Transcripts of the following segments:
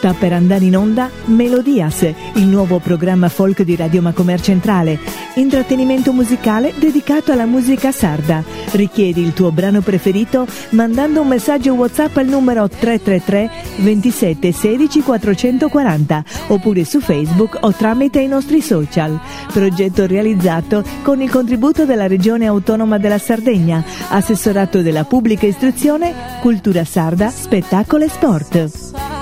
Sta per andare in onda Melodias, il nuovo programma folk di Radio Macomer Centrale, intrattenimento musicale dedicato alla musica sarda. Richiedi il tuo brano preferito mandando un messaggio WhatsApp al numero 333 27 16 440 oppure su Facebook o tramite i nostri social. Progetto realizzato con il contributo della Regione Autonoma della Sardegna, Assessorato della Pubblica Istruzione, Cultura Sarda, Spettacolo e Sport.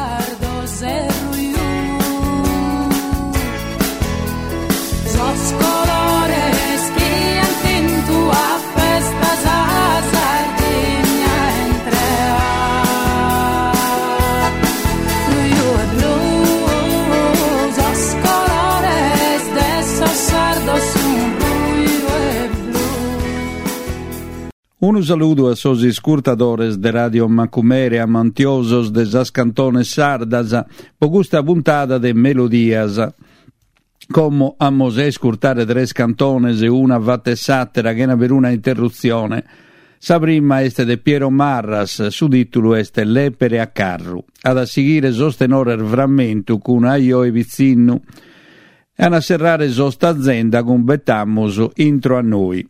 Un saludo a sos iscurtadores de Radio Macumere amantiosos de sas cantones sardas, po gusta puntada de Melodias. Como a Mosè scurtare tres cantones e una vatte sattera che per una interruzione. Sa prima este de Piero Marras, su titolo este Lepere a Carru. Ad a seguire sostenore il frammento con Aio e Vizzinnu e a serrare sosta azienda con Bettammoso intro a noi.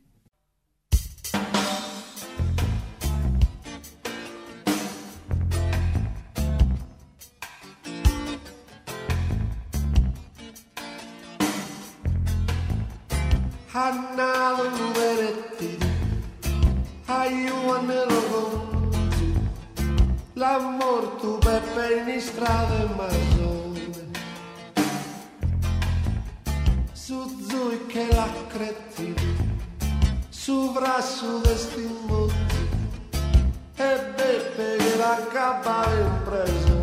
Hannalu veretti, aiuanelo conci, l'amor tu Peppe in strada e marzone, su zui che la cretti, su brasso destinmonti, e Peppe che la capa in presone.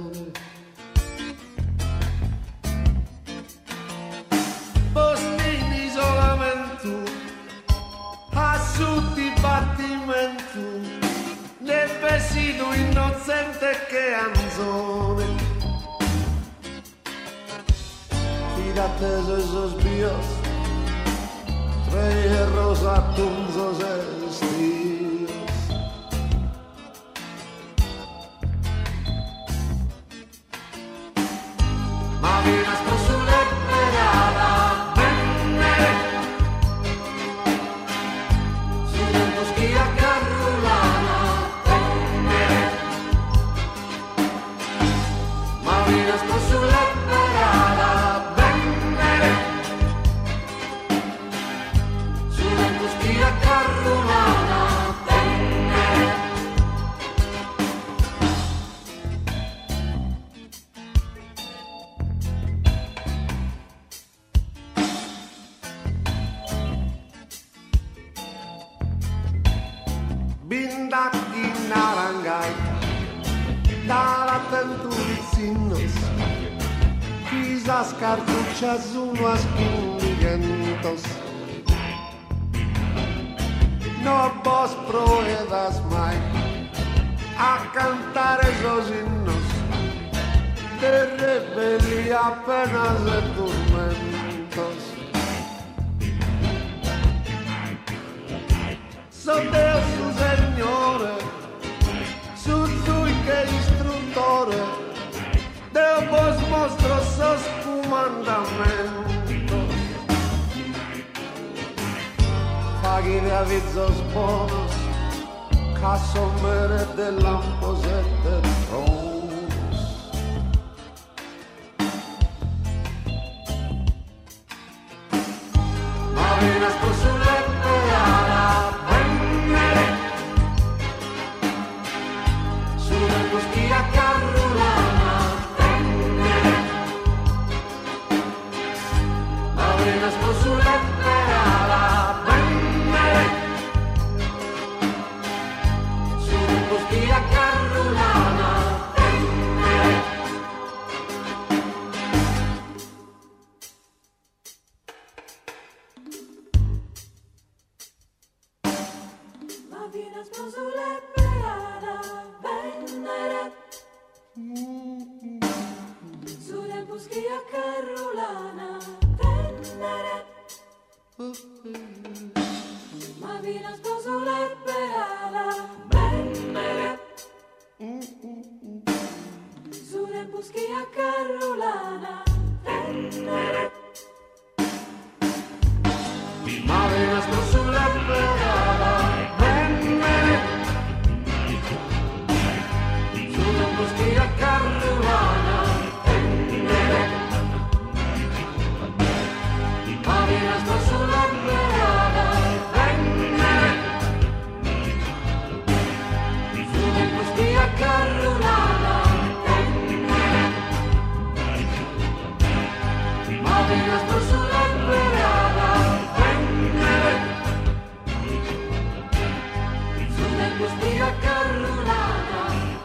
Postini isolamento, a su dibattimento, nel vestito innocente che anzone. Fidate se sospios, tre rosa tunzos estios. Ma vinastro sulle pedala, bindacchi narangai, dalla tenturizinnos, quizás cartuchas unas quindigentos. No vos proedas mai a cantar esos himnos de rebelía, penas de tormentos. So Deus su Signore, su Zui che istruttore, Deo vos mostro sos comandamentos. Paghi de avizos bonos, caso mere de lamposette tronos. Ma vinastro sulle pedala, a Carrulana, ma venasco sulle pedala, su un posti a Carrulana. buschia carolana, Male nastro sulla pedala, sulla buschia carolana, male nastro sulla pedala, sulla buschia carolana, male nastro sulla pedala. Buschia carolana,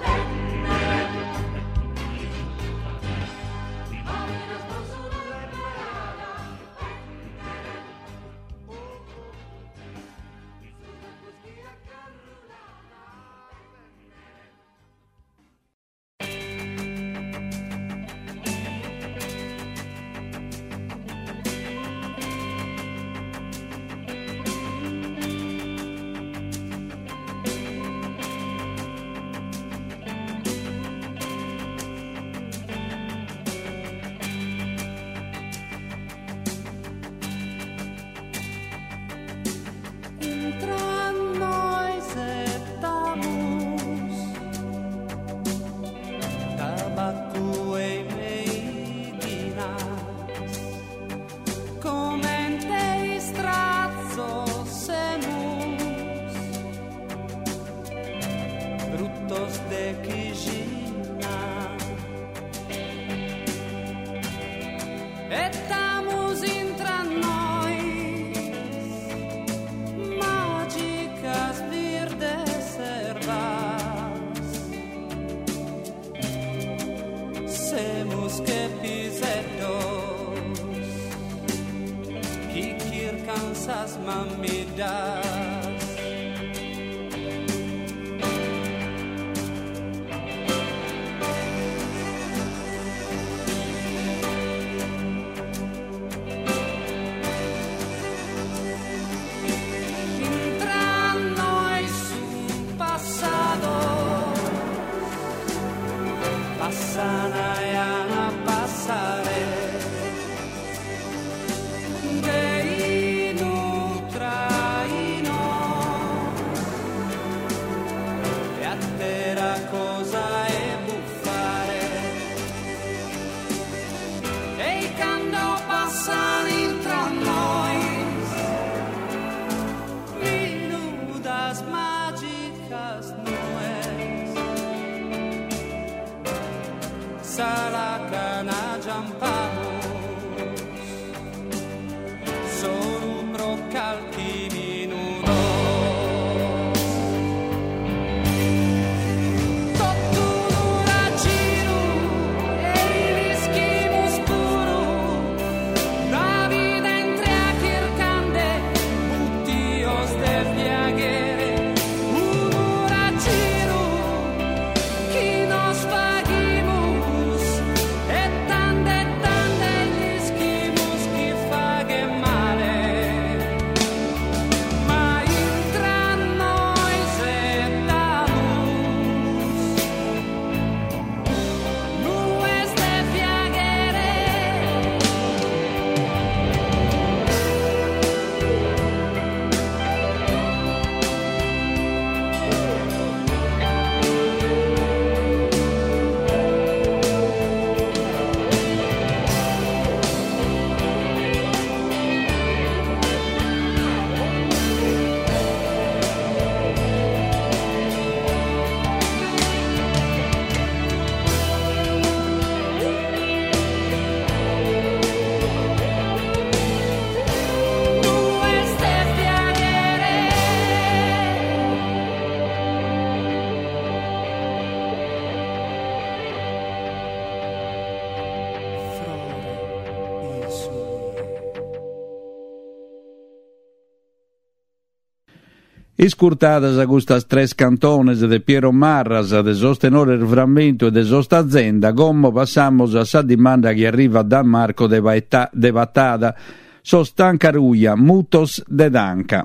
Iscurtadas a gustas tres cantones de Piero Marras de sostenere il frammento e de sosta azienda, gommo passamos a sa dimanda che arriva da Marco de Vattada, sostanca ruia, mutos de danca.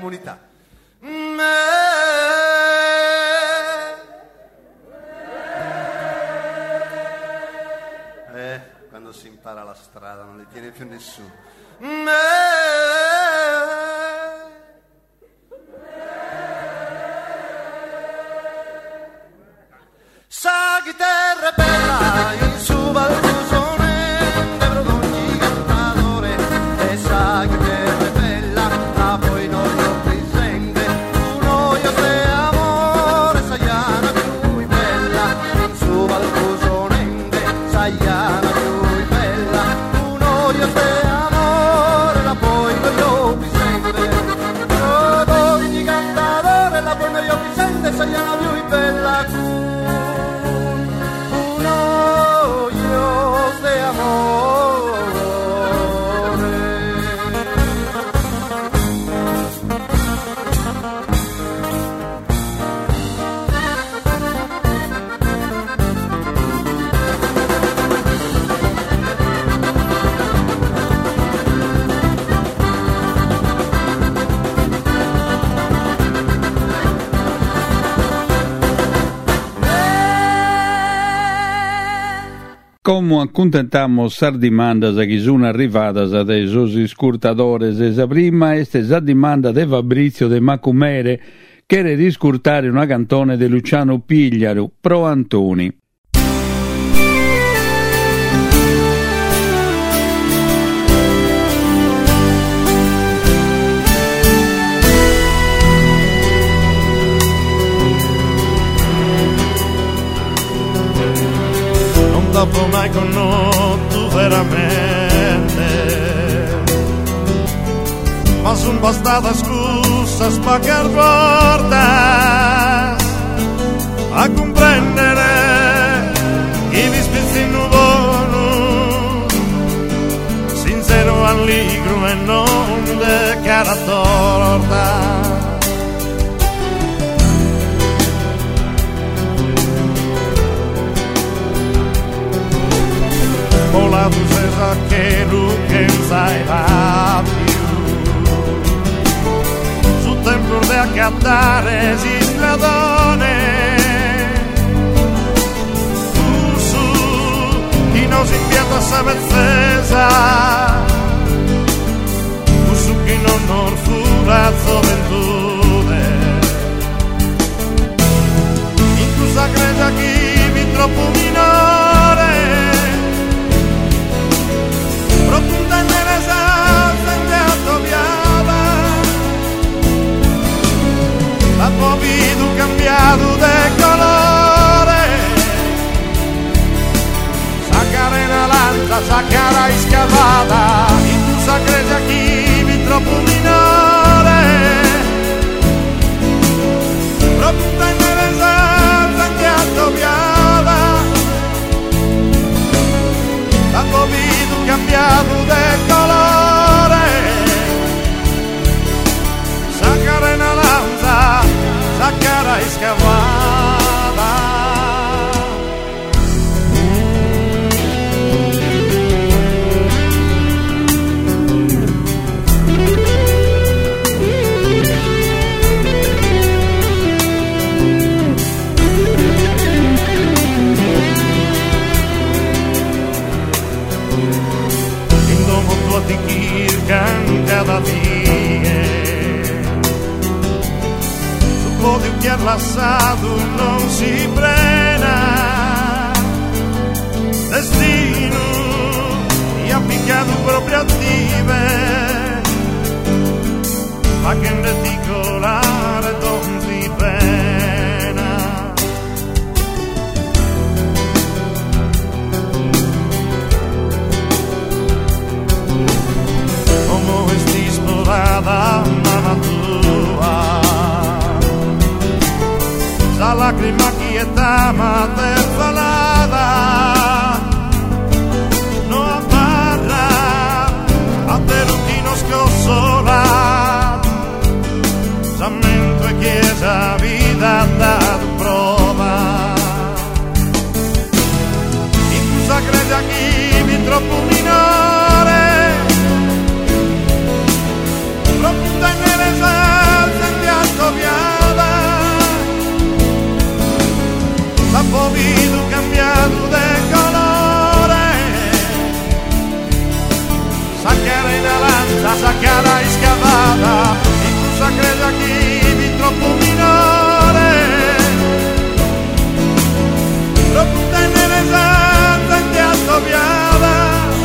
comunità. Quando si impara la strada non le tiene più nessuno. Sa chitarra bella in su Valtusone, per ogni cantatore, e sa chitarra bella, ma poi non lo presente, uno io se amore, saiana più bella, in su Valtusone, saiana più bella, uno io se amore, la poi non lo presente, per ogni cantatore, la poi non lo presente, saiana più bella. Como accontentamos sardimandas a chi sono arrivadas dai sosi scurtadores esa prima, este esa dimanda de Fabrizio de Macumere, che era di scurtare una cantone de Luciano Pigliaru, Pro Antoni. Dopo mai conosciuto veramente, ma son bastate scuse spaccar portas a comprendere chi vi spezzi buono, sincero allegro e non de cara torta. La dulcezza che non sai più, sul tempo di accattare si stradone, su chi non si impianta sa pezzesa, su chi non orfura gioventù, in questa gregia chi vi troppo minore. Profunda nella salsa inghiottoviata, la tua vita cambiato di colore, saccara in alanza, saccara scavata, in tu sacregia chi vi troppo minore. Profunda nella salsa inghiottoviata, la tua vita cambiato di colore, saccara in alanza, saccara scavata. Di Kirkan cada vie, su podio che lasciato non si frena, destino ti ha piccato proprio attive, ma che in particolare non si pena. Come sti sforata mamma tua, sa lacrima quieta ma terfalata, no a parla a te ruttino sconsola, sa mentre chiesa vita dato prova, in questa gregia chi vi troppo minore. Profunda nella sa cara iscavata, in tu sa crede chi vi troppo minore, troppo tenere santa in teatro viale,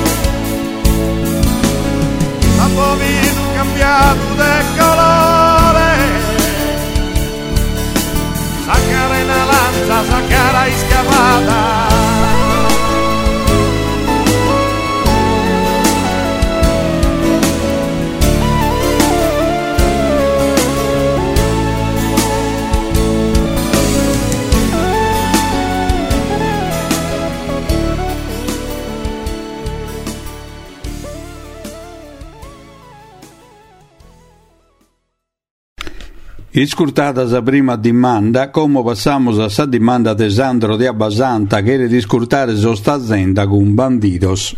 a poi tu cambiato de colore, sa cara in lanza, sa cara iscavata. Iscurtada sa prima dimanda, come passamos a sa dimanda de Sandro de Abbasanta, che era di scurtare sosta azienda con bandidos.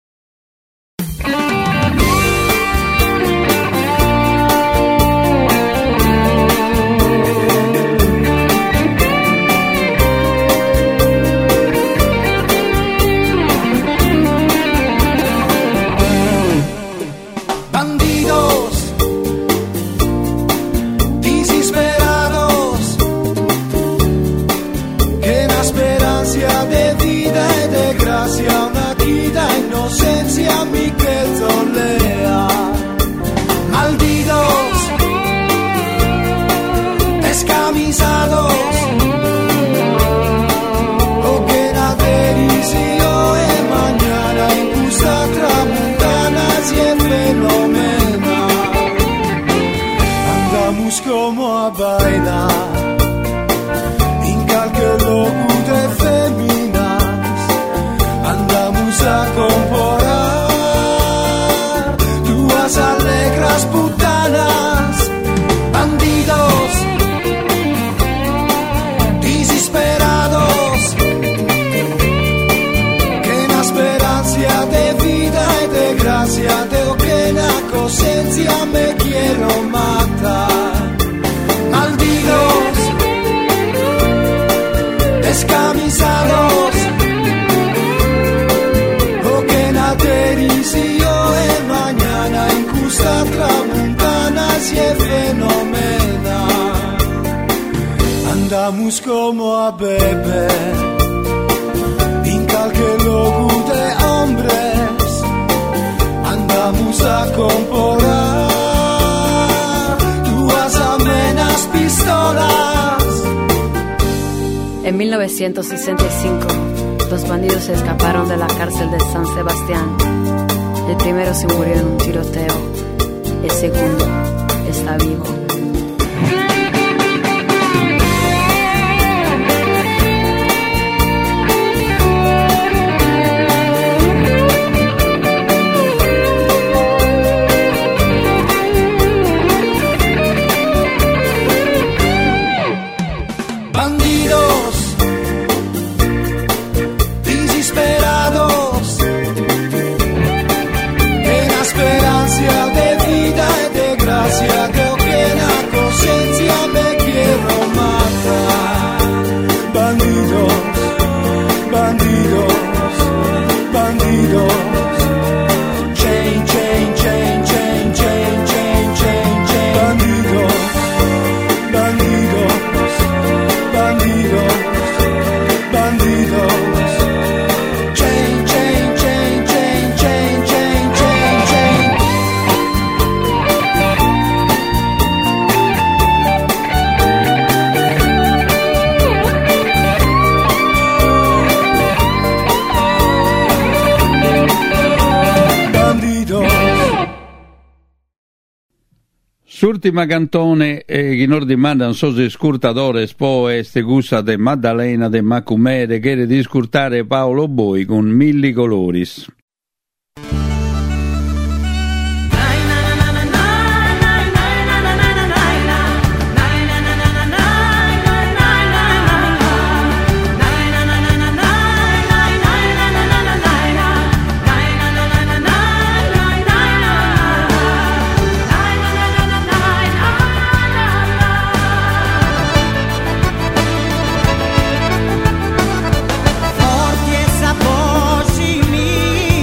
Me quiero matar, malditos, descamisados, o que nateris y yo en mañana en custa tramuntanas y fenómena, andamos como a beber, en cualquier loco de hombres, andamos a comporar. En 1965, dos bandidos se escaparon de la cárcel de San Sebastián. El primero se murió en un tiroteo, el segundo está vivo. L'ultima cantone che non dimanda non so se scurtadores poi este gusta de Maddalena de Macumere che era di scurtare Paolo Boi con Milli Coloris. Forti e saposi mi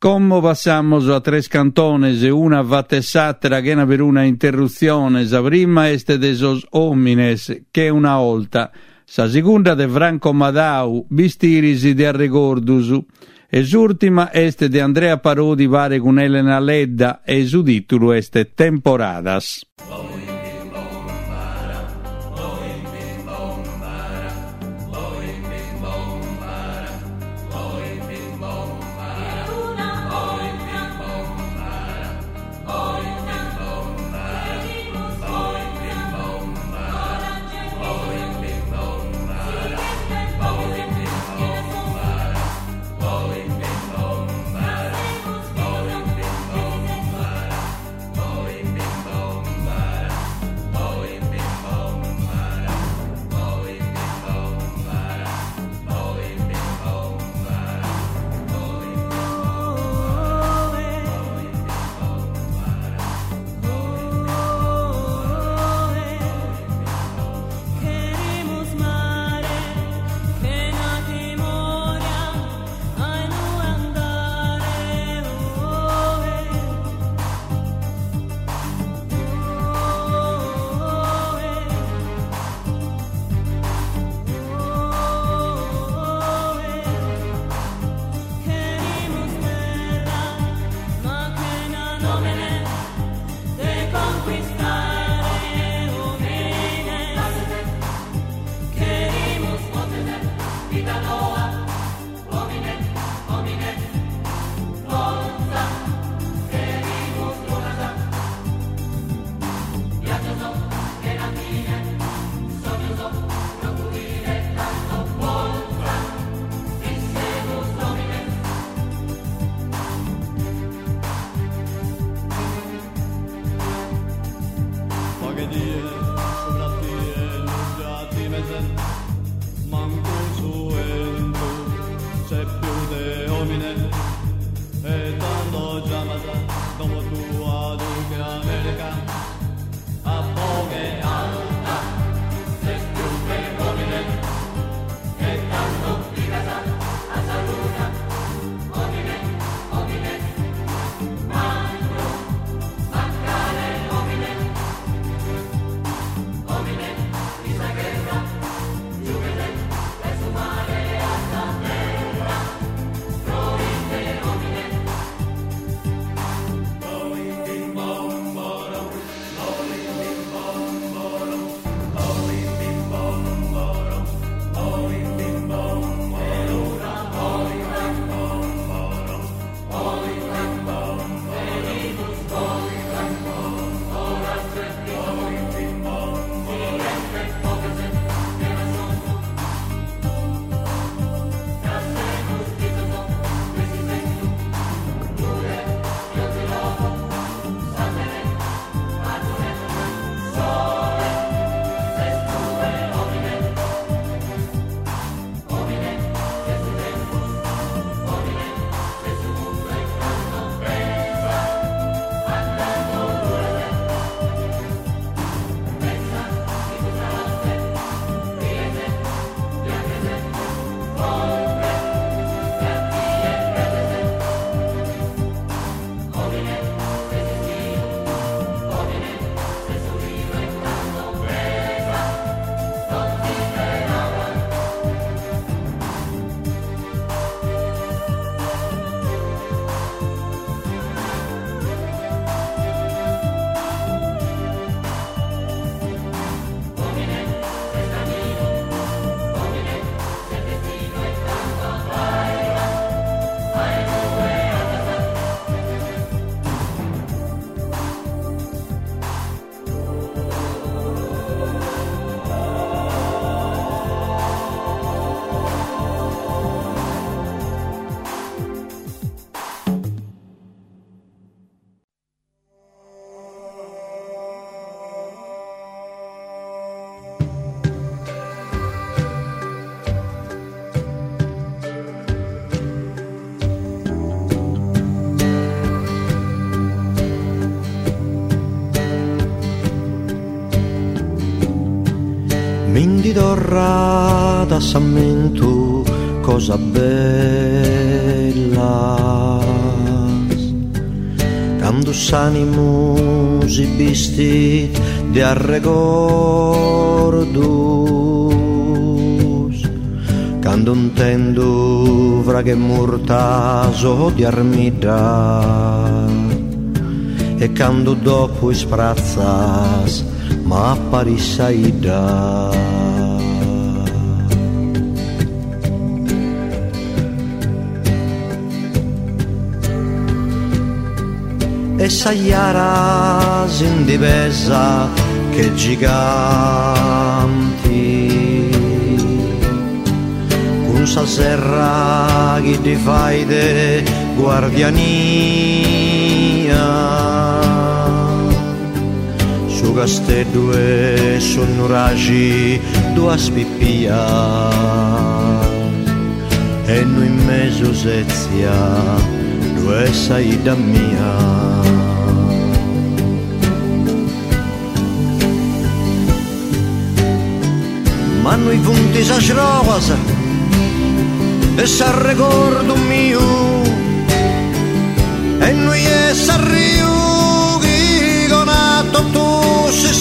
Como passamos a tres cantones e una vattessatra che per una interruzione, sa prima este de esos homines che una volta, sa seconda de Franco Madau, bistirisi de arregordus, e s'ultima este de Andrea Parodi pare con Elena Ledda e su titolo este Temporadas. Mindi dorata sammentu cosa bella quando s'animus i bisti di arregordus, quando intendo vraghe murtaso di armida, e quando dopo isprazzas ma apparissaida. E s'aiaras in divesa che giganti, con sa serra che ti fai de guardiania, su queste due sonnuragi due spippia, e noi in mezzo sezia due saida mia. Ma noi punti sa rosa e sa ricordo mio, e noi e sa rio che con atto tu sei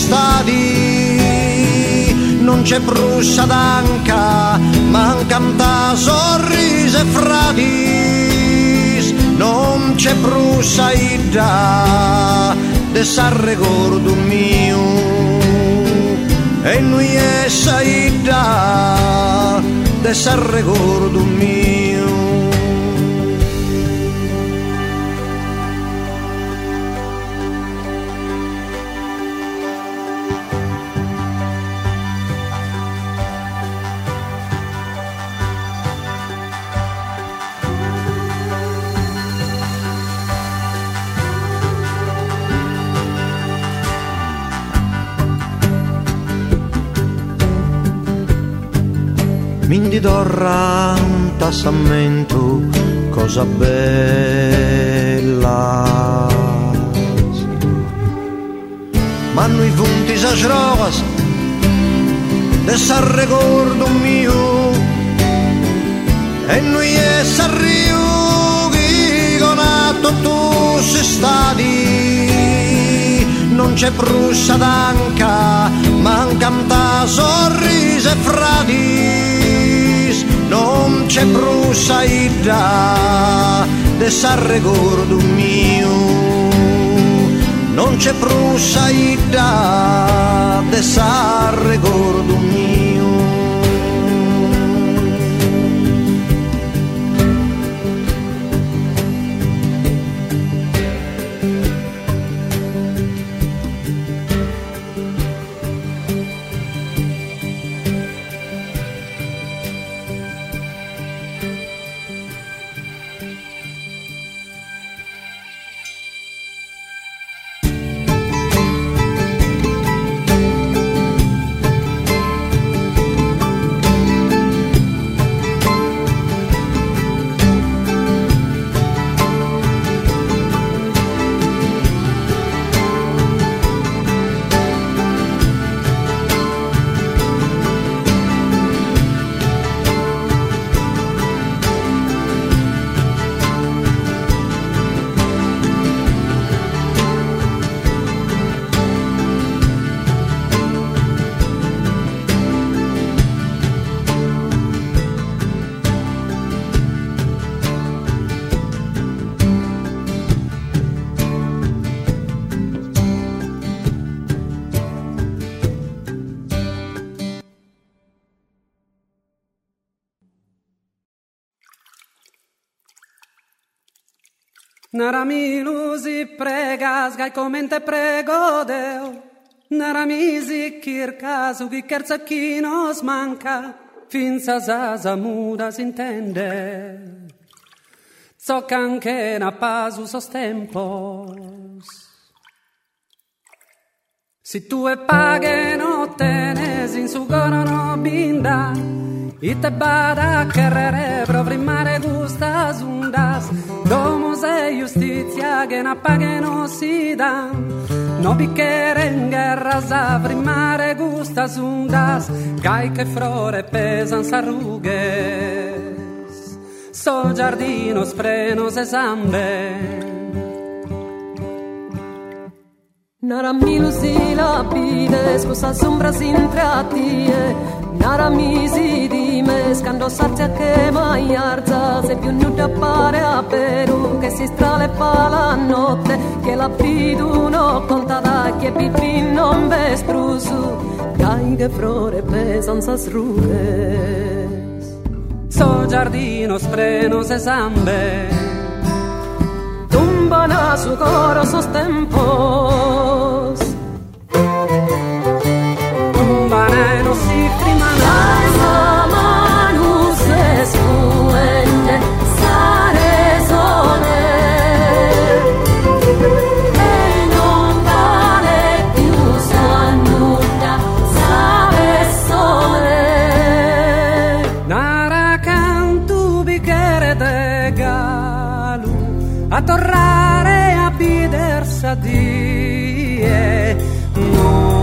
stati, non c'è brussa d'anca, mancanta sorrise e frati, non c'è brussa idda de sa ricordo mio, e noi è saida de sa ricordo mio. Mindi dorra un tassamento, cosa bella, ma noi punti sa rosa de sa ricordo mio, e noi e sa rio che con atto tu sei stati, non c'è brussa d'anca, mancanta sorrise e frati, non c'è brussa idda de sa ricordo mio, non c'è brussa idda de sa ricordo mio. Naramilu si pregas, gai comente prego Deo. Naramisi kirkasu, chi kerza chi nos manca, finza sasa muda s'intende. Zocca anche na pasu sos tempos. Si tu e paghe no tenes in su goro no binda, ite bada kerrere provrimare gustas undas, domo se giustizia che na paghe no si da, no bicchiere in guerra sa primare gustas undas, cai che frore pesan sarrughes, so giardino spreno se sambe. Nara milusi la pide, scusa sombra s'intratie, nara misi di me, scando sarti a che mai arza, se più nuda appare a Perù, che si strale fa la notte, che la pidu no conta da che pipi non vestrusu, dai che frore pesanza sruges. So giardino spreno se sambe, tumbana su coro sostempos, tumbana no si frimana, manus escuende, sare sole, e non vale più sua nuda, sale sole. Nara cantu bicchiere de galu, a torrare a bidersa die, no.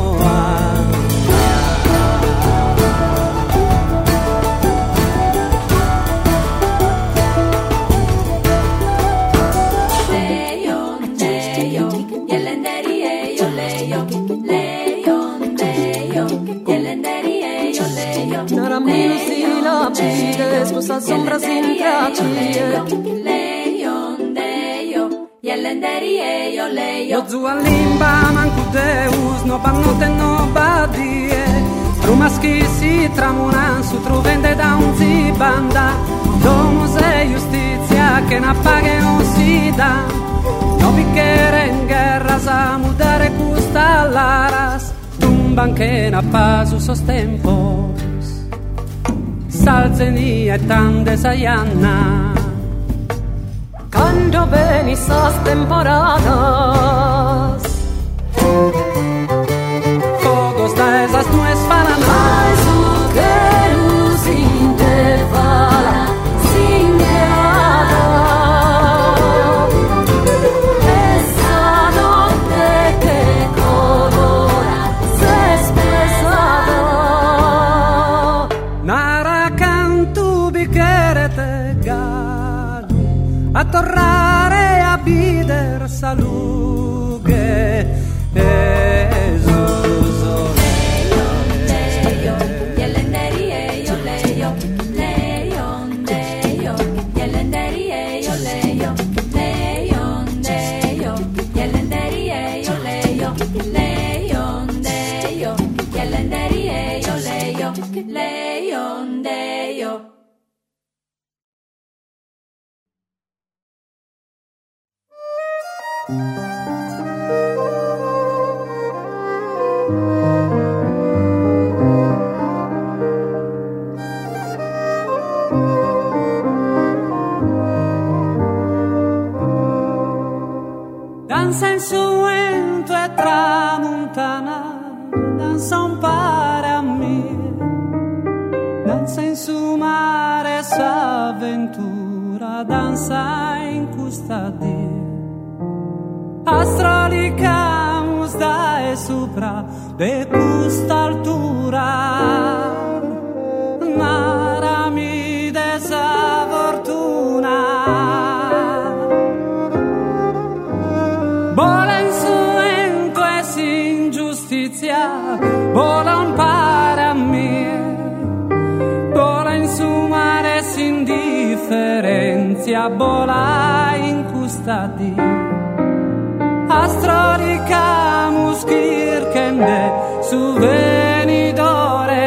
Scusa sombra s'intracie, Lo zualimba mancu deus, no pannote no badie, rumaschi si tramunan su truvende da un zibanda, domus e giustizia che na paghe non si dà, no bicchiere in guerra sa mudare custa laras, tumban che na pasu sostempos, salzeni e tande sayanna. Quando veni sas temporadas, fogos da esas nues paranas, ai su que luz intervala, singueada, esa notte que colora se espesada. Nara cantu bicchiere te galu, a torrare a bider salughe, danza in suento e tramontana, danza un pare a me, danza in su mare s'avventura, danza in custodia, astrolicamus da e sopra de custa altura, narami desa fortuna. Vola in suento e sin giustizia, vola un pare a me, vola in su mare sin differenzia, vola in custodia, astrolicamus kirkende su venidore,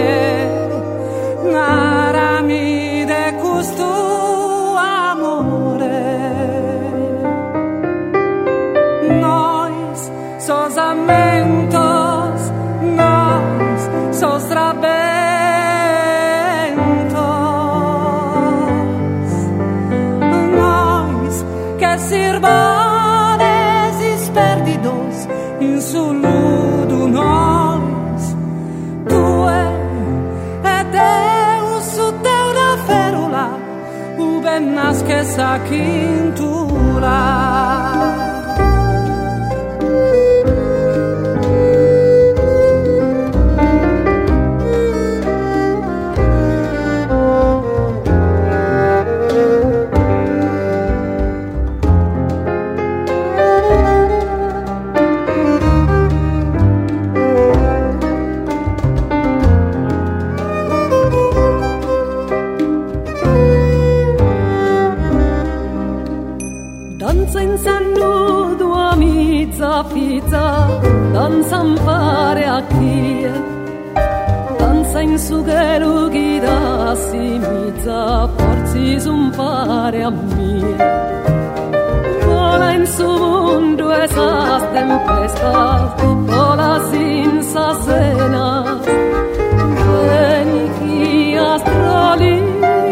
narami de custu amore. Sos amentos, nos sos rabentos, nos que sirvones is perdidos in su ludu nos, tue e Deus su teula ferula, uben nasce sa quintula. danza pizza, danza impare a chi danza in su che lughida si mizza, forzi zumpare a me. Vola in su mondo esas tempestas, vola sin sa cena, veni chi astrolita.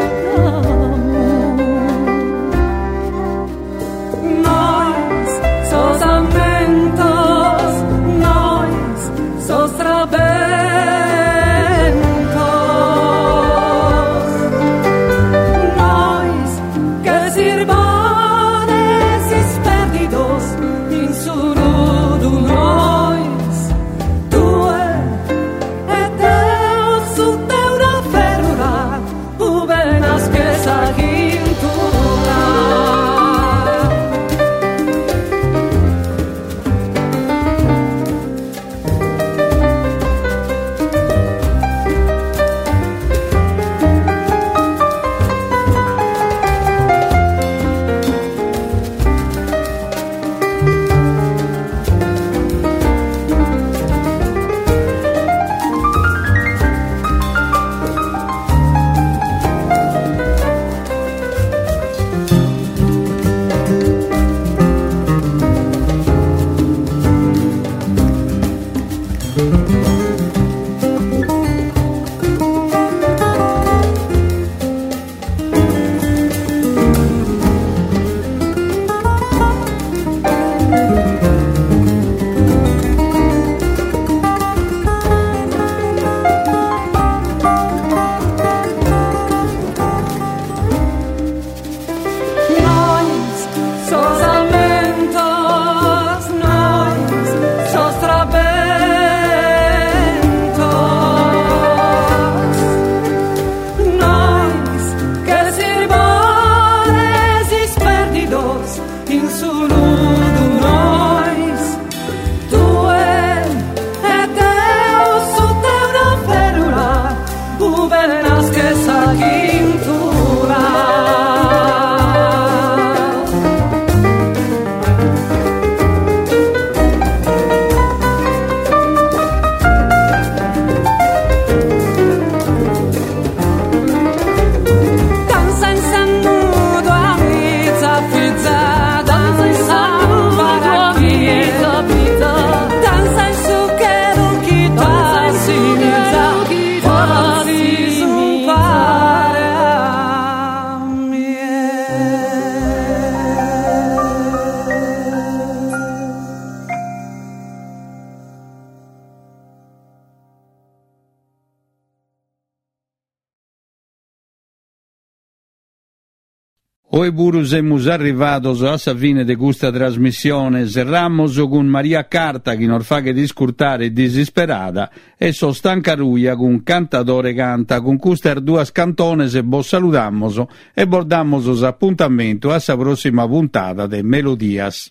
Nois, sos amentos, nois, sos trabentos, nois, que sirvanes is perdidos in su nudu nois, tue et Deus su te una ferura, uvenas que sagintura. Hoy burus emus arrivados a sa fine de custa trasmissione, serramos con Maria Carta chi nos fa che discurtare disisperada e so stanca ruia con cantatore canta con custer duas cantones e vos saludamos e bordamos appuntamento a sa prossima puntata de Melodias.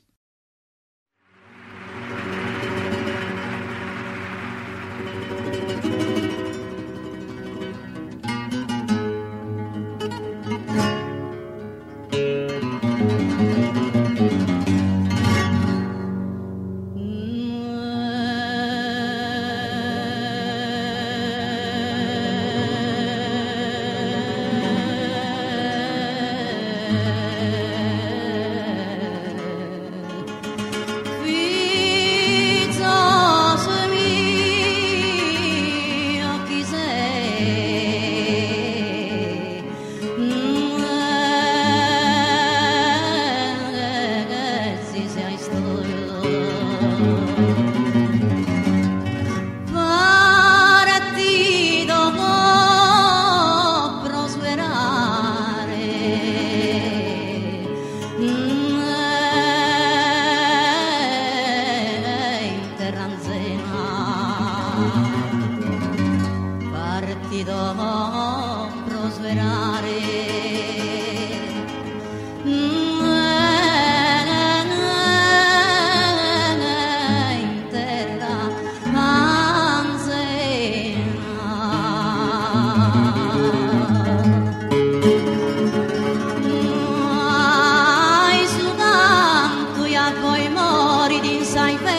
Poi mori di insai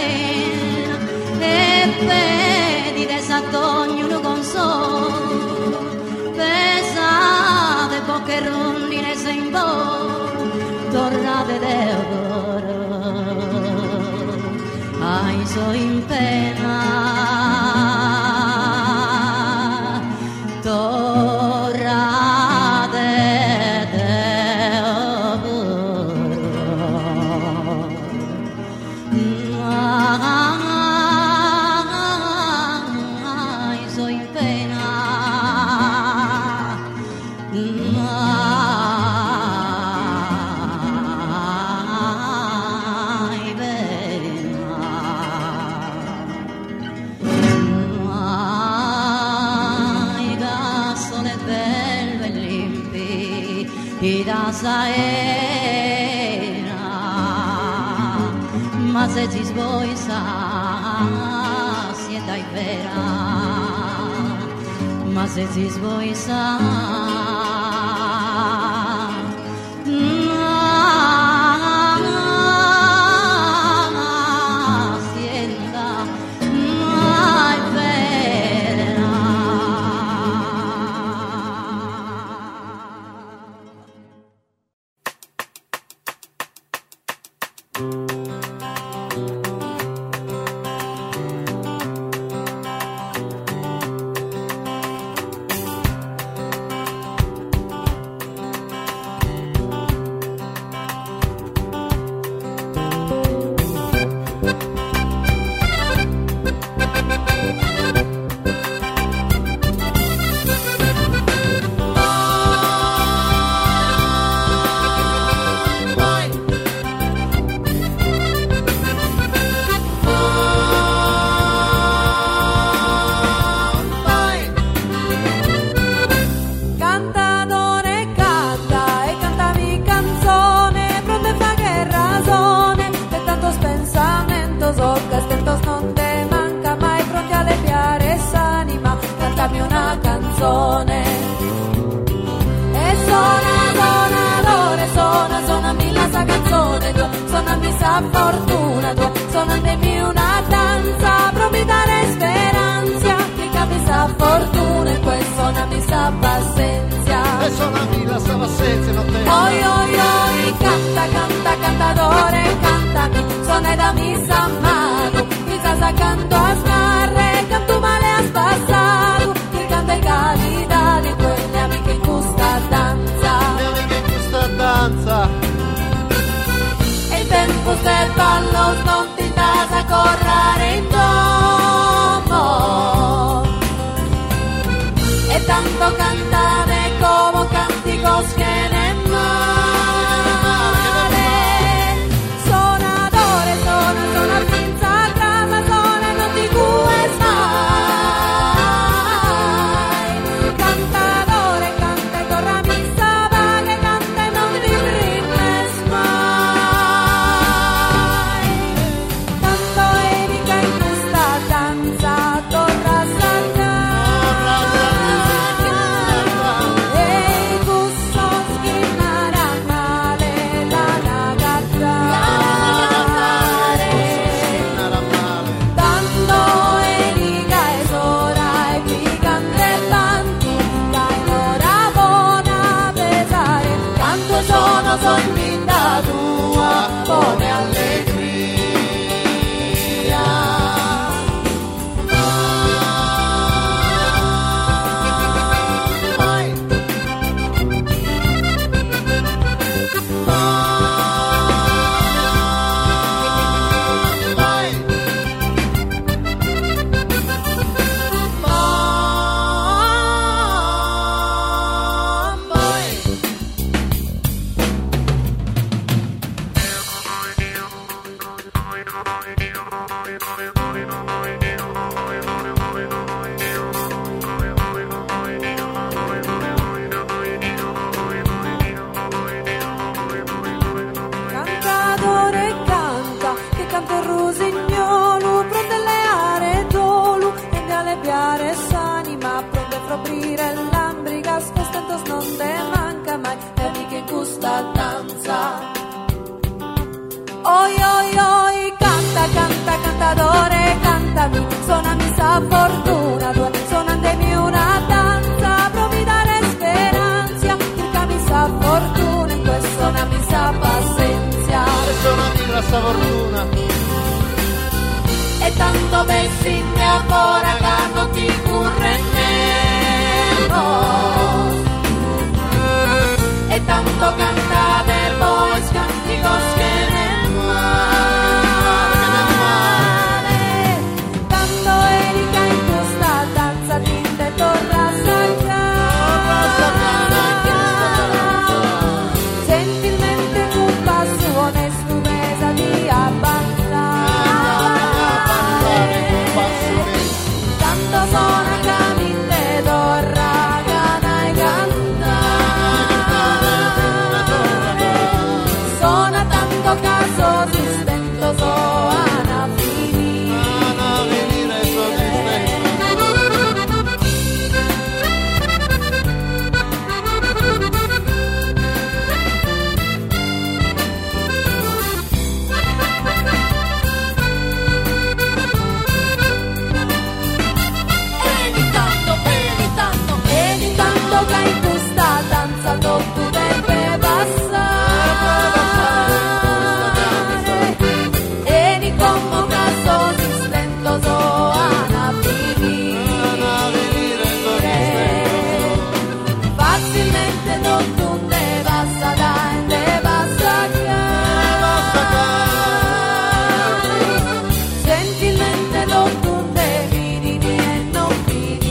che rondine se in tornate d'oro, ai so in pena. Ma se ti sboisa si è dai vera, ma se ti sboisa fortuna tua, suonandemi una danza, provi dare speranza, che capisa fortuna e poi suonami sa pazienza. E suonami la sa pazienza non te. Oi oi oi, canta, canta, cantadore, cantami, suona da missa mano, mi sta sacando a smarre, canto male a spassato, che canta i calida di quelle amiche in questa danza. Le amiche in questa danza. Tempo se ballo non ti das a correre in domo e tanto cantare come canticos che ne male sonatore suona finza a casa suona non ti cues mai cantatore canta e torna missa va che canta e non ti rinnes mai. Sono vinta tua, come allegria. Vai. grossa fortuna. E tanto bessin a fora che non ti currennemos. E tanto cantate voi canticos che nel mare. Tanto erica in questa danza tinte torna a saccare. Gentilmente un passo onesto mesa di abbandonare. Tanto suona caminte torra cana e cantare. Suona tanto caso si stento so ana finire so si Eni tanto che in questa danza tutto deve passare. Eni come caso si stento so ana finire. Facilmente tutto deve passare, deve passare. Gentilmente tutto devi dire e non fini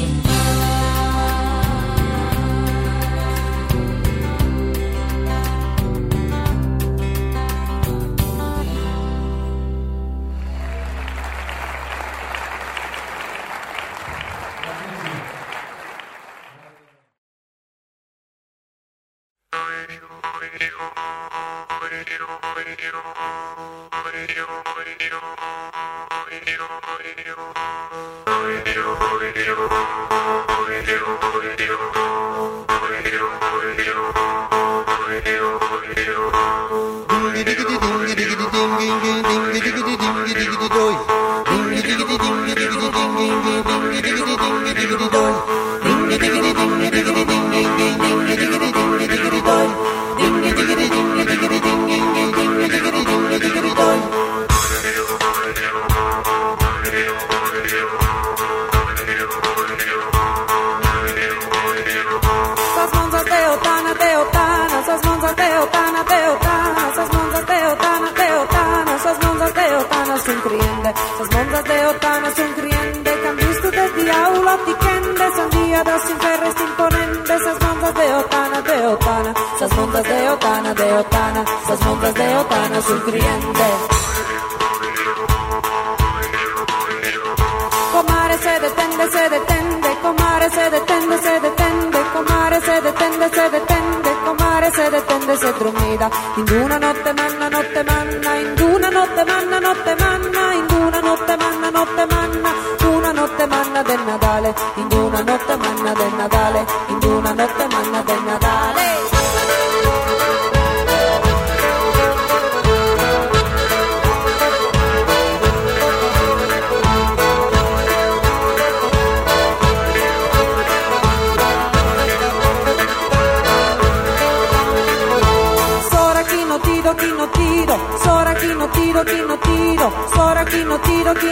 sul cliente. Comare se detende, comare se detende, comare se detende, comare se detende, se dormida. In una notte manna, in una notte manna, in una notte manna del Natale, in una notte manna del Natale, in una notte manna del Natale. Sora chi no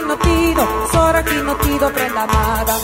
tiro, prenda amada.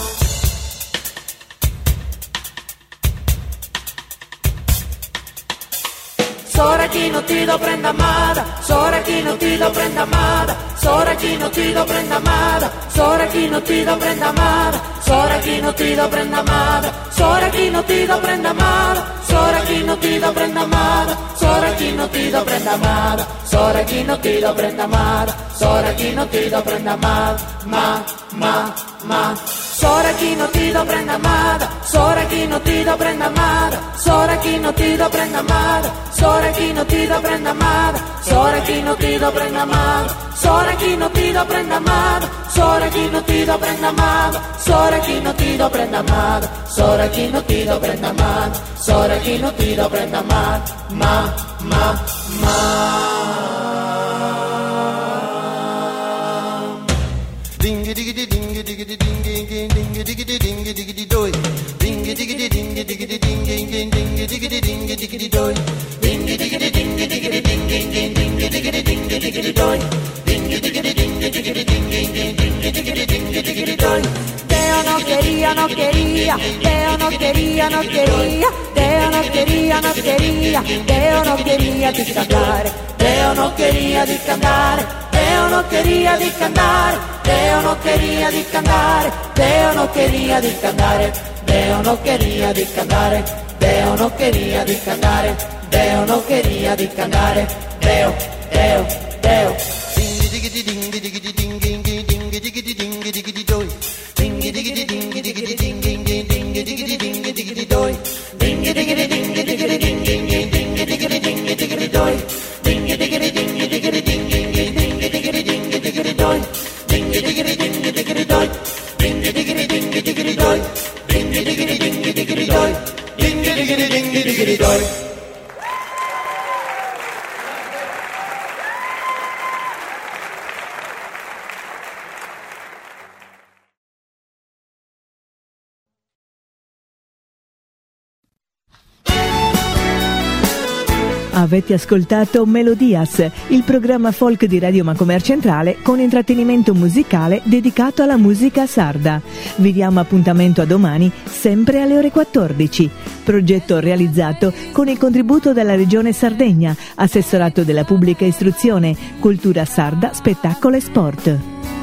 Sora chi no tiro, prenda amada. Sora chi no tiro, prenda amada. Sora chi no tiro, prenda amada. Sora chi no tiro, prenda amada. Sora chi no tiro, prenda amada. Sora chi no tiro, prenda amada. Sora chi no tiro, prenda amada. Sora chi no tiro, prenda amada. Sora chi no tiro, prenda amada. Sora chi no tiro, prenda amada. Ma. Sora chi no tiro, prenda amada. Sora chi no tiro, prenda amada. Sora chi no tiro, prenda amada. Sora chi no tiro, prenda amada. Sora chi no tiro, prenda amada. Sora chi no tiro, prenda amada. Sora chi no tiro, prenda amada. Sora chi no tiro, prenda amada. Sora chi no tiro, prenda amada. Sora chi no tiro, prenda amada. Ma. Dingy diggy dingy diggy dingy dingy diggy dingy diggy doy. Dingy diggy dingy diggy dingy dingy diggy dingy diggy doy. Dingy diggy dingy diggy dingy dingy diggy dingy diggy doy. doi. Deo no quería, no quería, Deo no quería, no quería, Deo no quería, no quería, Deo no quería di cantare, Deo no quería di cantare, Deo no quería di cantare, Deo no quería di cantare, Deo no quería di cantare, Deo no quería di cantare, Deo no quería di cantare, Deo no quería di cantare, Deo, Deo, Deo. Avete ascoltato Melodias, il programma folk di Radio Macomer Centrale con intrattenimento musicale dedicato alla musica sarda. Vi diamo appuntamento a domani, sempre alle ore 14. Progetto realizzato con il contributo della Regione Sardegna, Assessorato della Pubblica Istruzione, Cultura Sarda, Spettacolo e Sport.